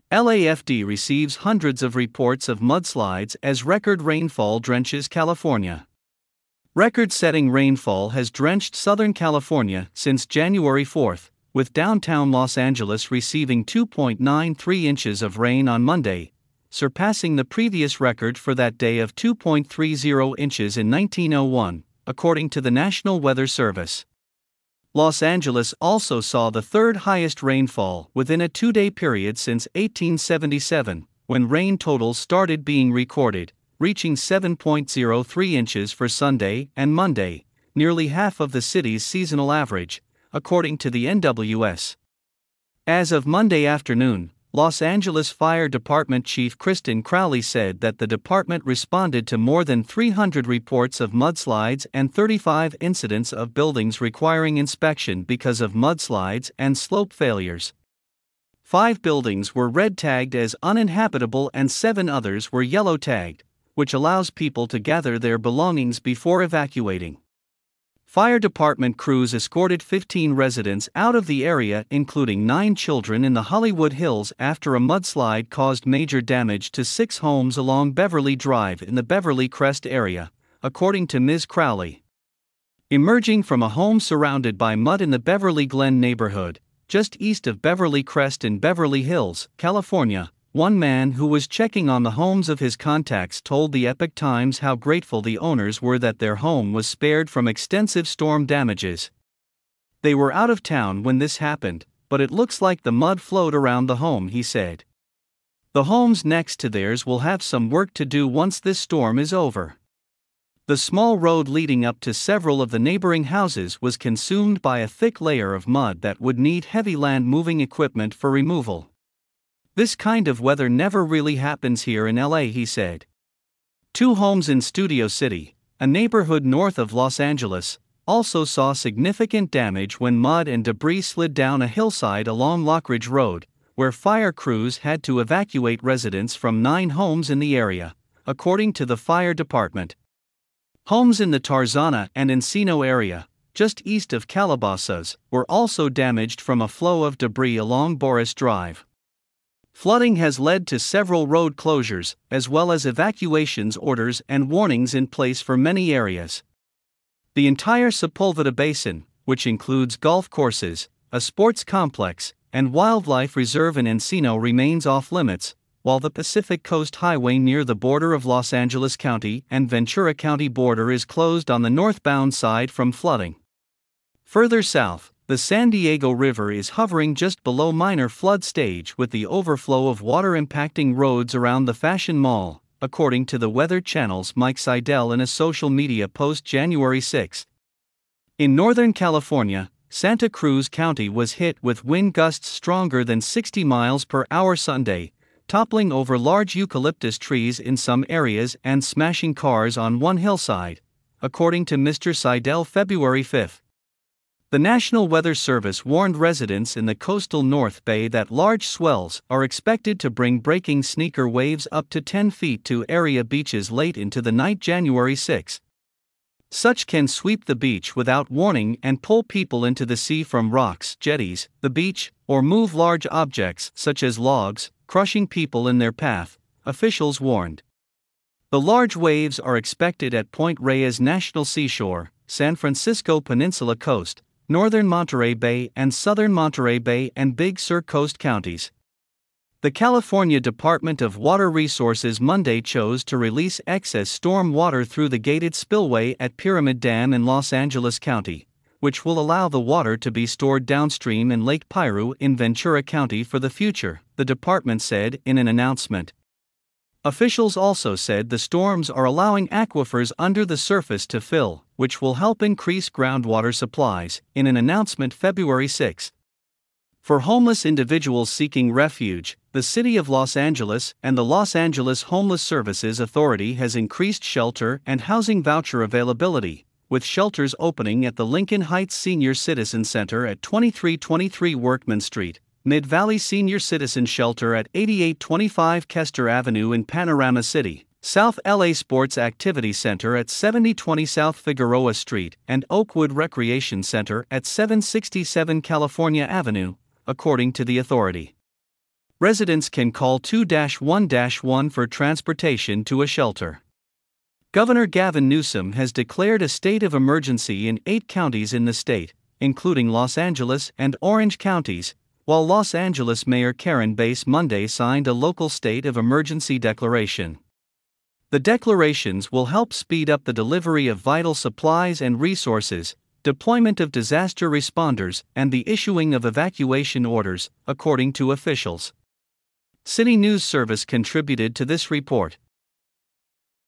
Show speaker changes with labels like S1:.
S1: LAFD receives hundreds of reports of mudslides as record rainfall drenches California. Record-setting rainfall has drenched Southern California since January 4, with downtown Los Angeles receiving 2.93 inches of rain on Monday, surpassing the previous record for that day of 2.30 inches in 1901, according to the National Weather Service. Los Angeles also saw the third highest rainfall within a two-day period since 1877, when rain totals started being recorded, reaching 7.03 inches for Sunday and Monday, nearly half of the city's seasonal average, according to the NWS. As of Monday afternoon, Los Angeles Fire Department Chief Kristen Crowley said that the department responded to more than 300 reports of mudslides and 35 incidents of buildings requiring inspection because of mudslides and slope failures. 5 buildings were red-tagged as uninhabitable and 7 others were yellow-tagged, which allows people to gather their belongings before evacuating. Fire department crews escorted 15 residents out of the area, including 9 children in the Hollywood Hills, after a mudslide caused major damage to 6 homes along Beverly Drive in the Beverly Crest area, according to Ms. Crowley. Emerging from a home surrounded by mud in the Beverly Glen neighborhood, just east of Beverly Crest in Beverly Hills, California, one man who was checking on the homes of his contacts told the Epoch Times how grateful the owners were that their home was spared from extensive storm damages. They were out of town when this happened, but it looks like the mud flowed around the home, he said. The homes next to theirs will have some work to do once this storm is over. The small road leading up to several of the neighboring houses was consumed by a thick layer of mud that would need heavy land-moving equipment for removal. This kind of weather never really happens here in LA, he said. 2 homes in Studio City, a neighborhood north of Los Angeles, also saw significant damage when mud and debris slid down a hillside along Lockridge Road, where fire crews had to evacuate residents from 9 homes in the area, according to the fire department. Homes in the Tarzana and Encino area, just east of Calabasas, were also damaged from a flow of debris along Boris Drive. Flooding has led to several road closures, as well as evacuations orders and warnings in place for many areas. The entire Sepulveda Basin, which includes golf courses, a sports complex, and wildlife reserve in Encino, remains off-limits, while the Pacific Coast Highway near the border of Los Angeles County and Ventura County border is closed on the northbound side from flooding. Further south, the San Diego River is hovering just below minor flood stage, with the overflow of water impacting roads around the Fashion Mall, according to the Weather Channel's Mike Seidel in a social media post January 6. In Northern California, Santa Cruz County was hit with wind gusts stronger than 60 miles per hour Sunday, toppling over large eucalyptus trees in some areas and smashing cars on one hillside, according to Mr. Seidel February 5. The National Weather Service warned residents in the coastal North Bay that large swells are expected to bring breaking sneaker waves up to 10 feet to area beaches late into the night January 6. Such can sweep the beach without warning and pull people into the sea from rocks, jetties, the beach, or move large objects such as logs, crushing people in their path, officials warned. The large waves are expected at Point Reyes National Seashore, San Francisco Peninsula Coast, northern Monterey Bay and southern Monterey Bay and Big Sur coast counties. The California Department of Water Resources Monday chose to release excess storm water through the gated spillway at Pyramid Dam in Los Angeles County, which will allow the water to be stored downstream in Lake Piru in Ventura County for the future, the department said in an announcement. Officials also said the storms are allowing aquifers under the surface to fill, which will help increase groundwater supplies, in an announcement February 6. For homeless individuals seeking refuge, the City of Los Angeles and the Los Angeles Homeless Services Authority has increased shelter and housing voucher availability, with shelters opening at the Lincoln Heights Senior Citizen Center at 2323 Workman Street, Mid-Valley Senior Citizen Shelter at 8825 Kester Avenue in Panorama City, South LA Sports Activity Center at 7020 South Figueroa Street, and Oakwood Recreation Center at 767 California Avenue, according to the authority. Residents can call 2-1-1 for transportation to a shelter. Governor Gavin Newsom has declared a state of emergency in 8 counties in the state, including Los Angeles and Orange counties, while Los Angeles Mayor Karen Bass Monday signed a local state of emergency declaration. The declarations will help speed up the delivery of vital supplies and resources, deployment of disaster responders, and the issuing of evacuation orders, according to officials. City News Service contributed to this report.